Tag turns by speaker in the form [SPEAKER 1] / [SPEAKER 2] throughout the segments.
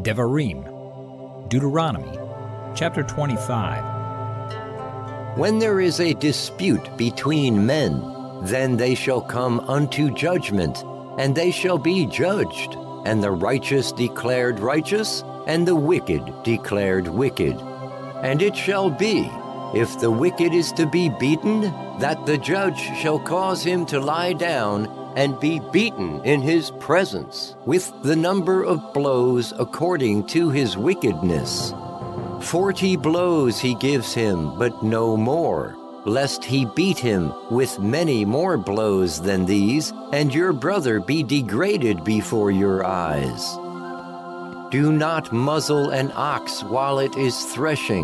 [SPEAKER 1] Devarim, Deuteronomy, chapter 25.
[SPEAKER 2] When there is a dispute between men, then they shall come unto judgment, and they shall be judged, and the righteous declared righteous, and the wicked declared wicked. And it shall be, if the wicked is to be beaten, that the judge shall cause him to lie down and be beaten in his presence, with the number of blows according to his wickedness. 40 blows he gives him, but no more, lest he beat him with many more blows than these, and your brother be degraded before your eyes. Do not muzzle an ox while it is threshing.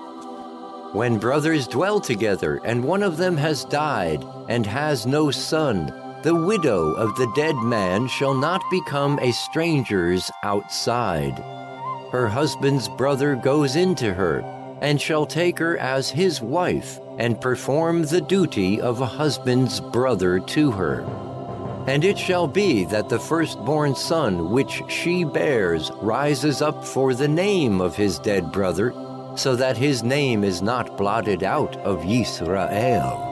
[SPEAKER 2] When brothers dwell together, and one of them has died, and has no son, the widow of the dead man shall not become a stranger's outside. Her husband's brother goes into her, and shall take her as his wife, and perform the duty of a husband's brother to her. And it shall be that the firstborn son which she bears rises up for the name of his dead brother, so that his name is not blotted out of Yisrael.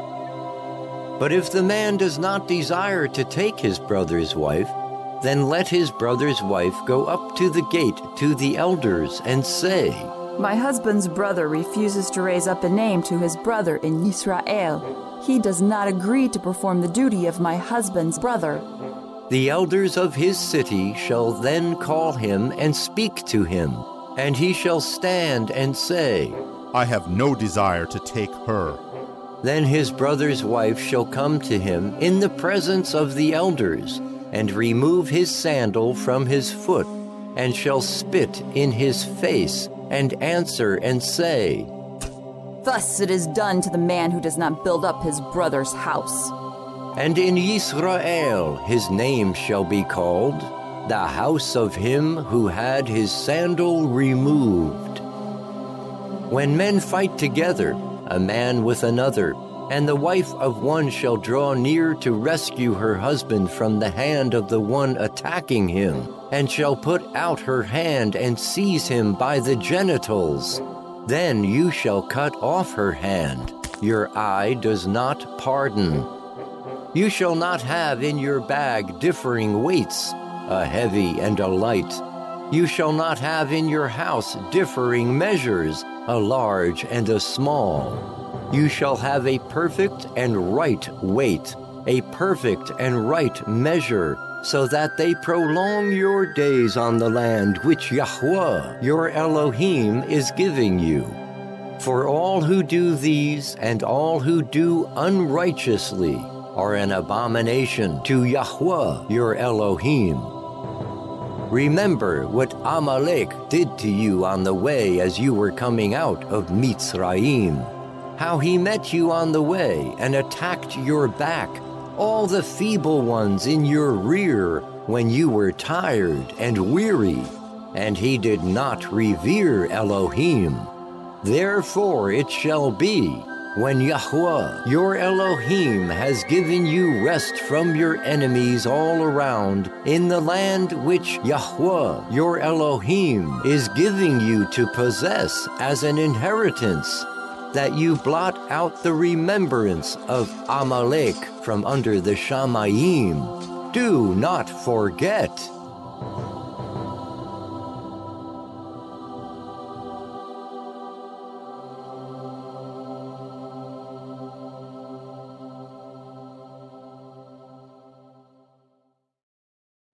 [SPEAKER 2] But if the man does not desire to take his brother's wife, then let his brother's wife go up to the gate to the elders and say,
[SPEAKER 3] My husband's brother refuses to raise up a name to his brother in Yisrael. He does not agree to perform the duty of my husband's brother.
[SPEAKER 2] The elders of his city shall then call him and speak to him, and he shall stand and say,
[SPEAKER 4] I have no desire to take her.
[SPEAKER 2] Then his brother's wife shall come to him in the presence of the elders, and remove his sandal from his foot, and shall spit in his face, and answer and say,
[SPEAKER 3] Thus it is done to the man who does not build up his brother's house.
[SPEAKER 2] And in Yisrael his name shall be called, the house of him who had his sandal removed. When men fight together, a man with another, and the wife of one shall draw near to rescue her husband from the hand of the one attacking him, and shall put out her hand and seize him by the genitals, then you shall cut off her hand. Your eye does not pardon. You shall not have in your bag differing weights, a heavy and a light. You shall not have in your house differing measures, a large and a small. You shall have a perfect and right weight, a perfect and right measure, so that they prolong your days on the land which Yahweh, your Elohim, is giving you. For all who do these and all who do unrighteously are an abomination to Yahweh, your Elohim. Remember what Amalek did to you on the way as you were coming out of Mitzrayim, how he met you on the way and attacked your back, all the feeble ones in your rear when you were tired and weary, and he did not revere Elohim. Therefore it shall be, when Yahweh, your Elohim, has given you rest from your enemies all around in the land which Yahweh, your Elohim, is giving you to possess as an inheritance, that you blot out the remembrance of Amalek from under the Shamayim. Do not forget.